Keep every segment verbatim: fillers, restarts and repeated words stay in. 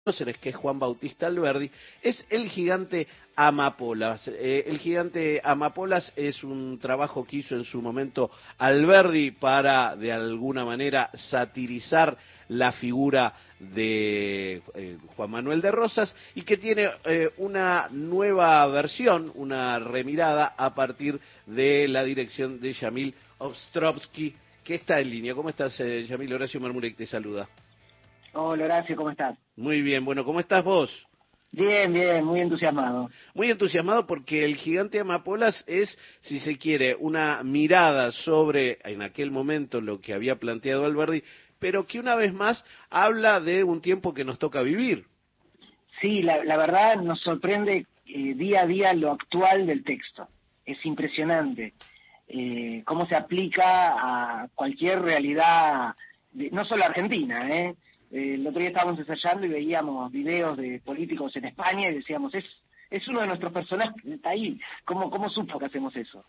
Próceres, que es Juan Bautista Alberdi, es El Gigante Amapolas. Eh, El Gigante Amapolas es un trabajo que hizo en su momento Alberdi para, de alguna manera, satirizar la figura de eh, Juan Manuel de Rosas y que tiene eh, una nueva versión, una remirada a partir de la dirección de Yamil Ostrovsky, que está en línea. ¿Cómo estás, eh, Yamil? Horacio Marmurek te saluda. Hola Horacio, ¿cómo estás? Muy bien, bueno, ¿cómo estás vos? Bien, bien, muy entusiasmado. Muy entusiasmado porque El Gigante Amapolas es, si se quiere, una mirada sobre, en aquel momento, lo que había planteado Alberdi, pero que una vez más habla de un tiempo que nos toca vivir. Sí, la, la verdad nos sorprende eh, día a día lo actual del texto. Es impresionante eh, cómo se aplica a cualquier realidad, de, no solo argentina, ¿eh? El otro día estábamos ensayando y veíamos videos de políticos en España y decíamos, es es uno de nuestros personajes, está ahí. ¿Cómo, cómo supo que hacemos eso?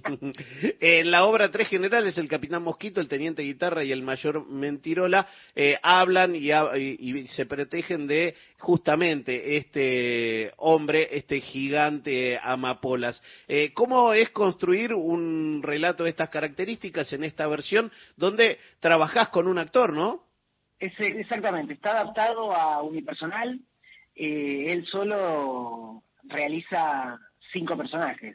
En la obra Tres Generales, el Capitán Mosquito, el Teniente Guitarra y el Mayor Mentirola eh, hablan y, y, y se protegen de justamente este hombre, este gigante Amapolas. Eh, ¿Cómo es construir un relato de estas características en esta versión donde trabajás con un actor, no? Es, exactamente, está adaptado a unipersonal, eh, él solo realiza cinco personajes,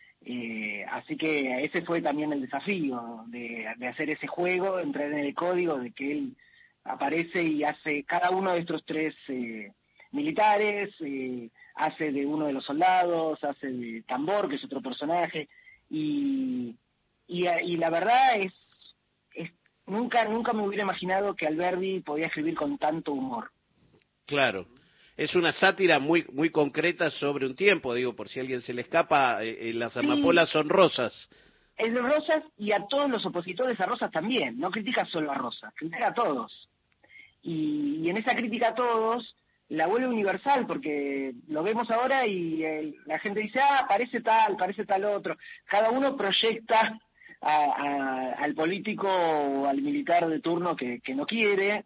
eh, así que ese fue también el desafío de, de hacer ese juego, entrar en el código de que él aparece y hace cada uno de estos tres eh, militares, eh, hace de uno de los soldados, hace de Tambor, que es otro personaje, y, y, y la verdad es Nunca, nunca me hubiera imaginado que Alberdi podía escribir con tanto humor. Claro. Es una sátira muy muy concreta sobre un tiempo, digo, por si a alguien se le escapa, eh, las amapolas Sí, son rosas. es de Rosas y a todos los opositores a Rosas también. No critica solo a Rosas, critica a todos. Y, y en esa crítica a todos la vuelve universal, porque lo vemos ahora y el, la gente dice, ah, parece tal, parece tal otro. Cada uno proyecta a, a, al político o al militar de turno que, que no quiere,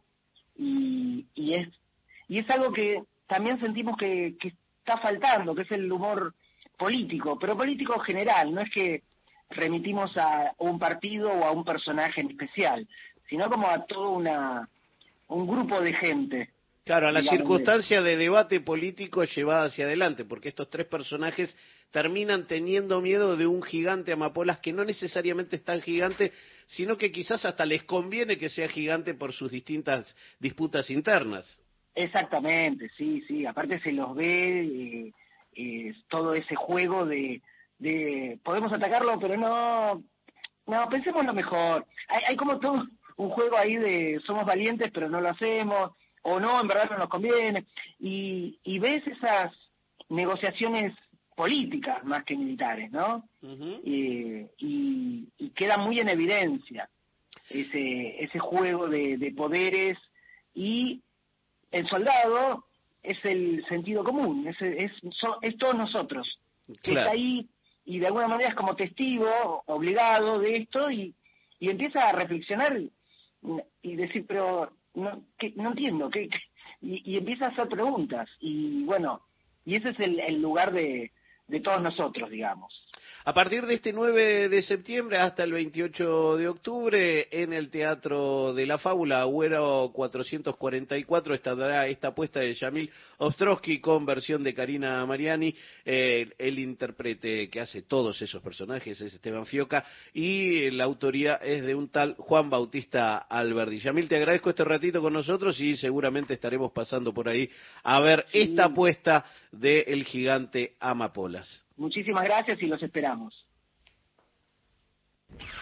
y, y es y es algo que también sentimos que, que está faltando, que es el humor político, pero político general, no es que remitimos a un partido o a un personaje en especial, sino como a todo una un grupo de gente. Claro, a la digamos, circunstancia de debate político llevada hacia adelante, porque estos tres personajes terminan teniendo miedo de un gigante Amapolas que no necesariamente es tan gigante, sino que quizás hasta les conviene que sea gigante por sus distintas disputas internas. Exactamente, sí, sí, aparte se los ve eh, eh, todo ese juego de, de podemos atacarlo, pero no, no, pensemos lo mejor. Hay, hay como todo un juego ahí de somos valientes, pero no lo hacemos, o no, en verdad no nos conviene, y, y ves esas negociaciones políticas más que militares, ¿no? Uh-huh. Eh, y, y queda muy en evidencia ese, ese juego de, de poderes, y el soldado es el sentido común, es, es, es todos nosotros, que Claro. está ahí y de alguna manera es como testigo obligado de esto, y, y empieza a reflexionar y decir, pero no, ¿qué? No entiendo, ¿qué? Y, y empieza a hacer preguntas, y bueno, y ese es el, el lugar de, de todos nosotros, digamos. A partir de este nueve de septiembre hasta el veintiocho de octubre, en el Teatro de la Fábula, Agüero cuatrocientos cuarenta y cuatro, estará esta puesta de Yamil Ostrovsky con versión de Karina Mariani. Eh, el intérprete que hace todos esos personajes es Esteban Fioca y la autoría es de un tal Juan Bautista Alberdi. Yamil, te agradezco este ratito con nosotros y seguramente estaremos pasando por ahí a ver Sí. esta puesta de El Gigante Amapolas. Muchísimas gracias y los esperamos.